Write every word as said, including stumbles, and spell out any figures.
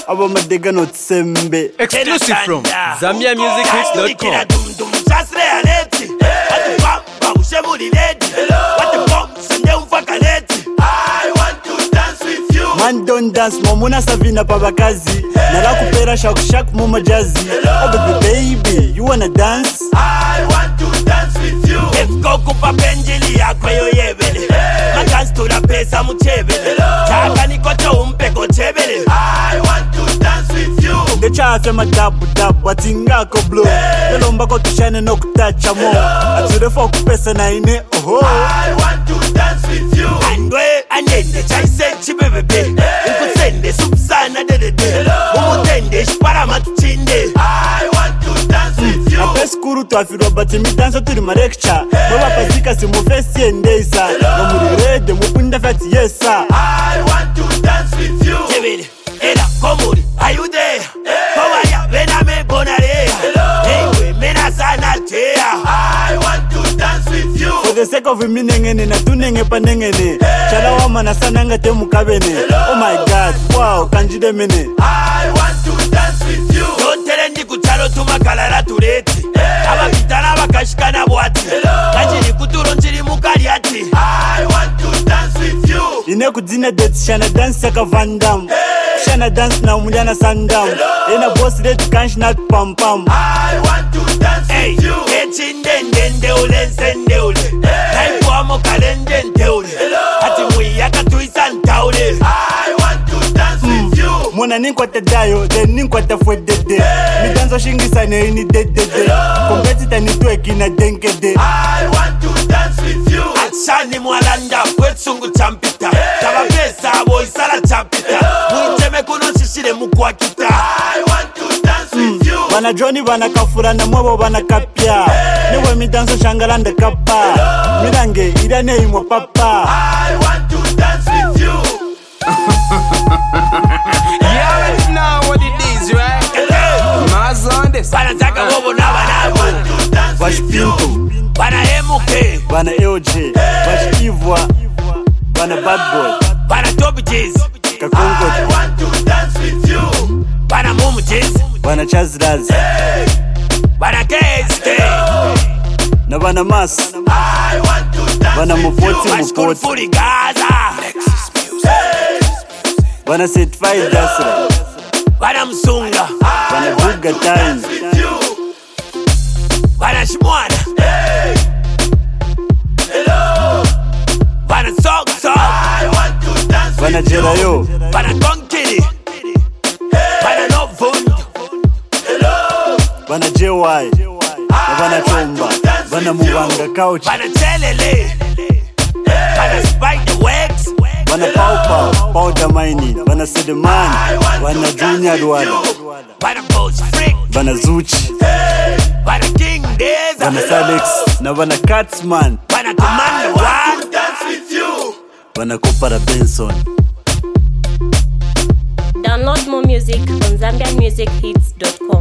abo madega no tsembe. Exclusive from Zambia Music Hits dot com. I want to dance with you. Man don't dance, momuna savina pabakazi. Narakupera shaku shaku muma jazzy. Oh baby, baby, you wanna dance? I want to dance with you. If Goku papenjili akweyo yebele. Dance to the pesa muchebele. Chaka nikocho umpeko chebele. I want to dance with you. The chafe madabu dabu atinga ko blow. Elomba ko tushane no kutacha mo. Ature fo kupesa na ine oho. I want to dance with you. Andwe anende chaise chibebebe. Ukusende subsana de de de. Umutende shpara matuchinde. I want to dance with you. Apes kuru tu afiro bati mi dance to my lecture. Baba pazika si mu face endesa. No muri rede mu punda fati yesa. I want to dance with you. Chebele, ela komuri, are you there? Kowaya, vena me bonare. Hey, we mena sana tea. I want to dance with you. For the sake of me nengene na tunenge panengene. Chala wa mana sananga te mukabene. Oh my God, wow, kanjide mene. I want to dance with you. Don't tell any kuchalo tumakalala tureti. Aba kitana bakashikana bwati. Kanjiri kuturo nchiri mukaliati. I want to dance with you. Ine kudina date shana dance saka Van Damme. Shana dance na umuliana Sandam. Ina boss rate kansh not pam pam. I want to dance with you. Echindende ule sende ule. Taipu amo kalende nte ule. Ati mwiyaka tuisanta ule. I want to dance with you. Mona ninkwata dayo, then ninkwata fwe dede. Mi danso shingisa ne ini dedede. Kompetita nitweki na denkede. I want to dance with you. Achani mwalanda kwetsungu champita. Tabapesa abo isala champita. Mwiteme kuno shishire mkwakita. I want to dance with you. Bana Johnny bana kafura na mwebo bana kapya. Niwe mi danso shangalanda kapa. Mirange irane imo papa. I want to dance with you. You already know what it is, right? Maz on this. Bana taka bobo na bana bo. Vash Pinto, Bana emuke. bana L J, Vash Ivwa, bana Bad Boy, Bana Toby J's. I Kakongo, want to dance with you. Bana Mumu J's. bana Chaz Raz, Bana K S K. na bana Mas, I want to dance bana with Mufoti you. School Mufoti, Furi Gaza. bana Certified Dasra, Bana Msunga. bana Buga Time, With you. Bana Shmwana. Hello. Bana Sok Sok. I want to dance bana with you. Jerayo, Bana Konkiri. Bana No Fund. Hello. bana J Y, na bana Chomba, bana Mubanga Couch, Bana Chelele. Bana Spike the Wax. bana Pau Pau, Powder Mining, bana Sedeman, bana Junior Dwada, Bana Boss Freak. bana Zuchi, Bana King Deza. bana Salex, na bana Catsman, Bana Commander One. Dance with you. bana Kopara Benson. Download more music on Zambian Music Hits dot com.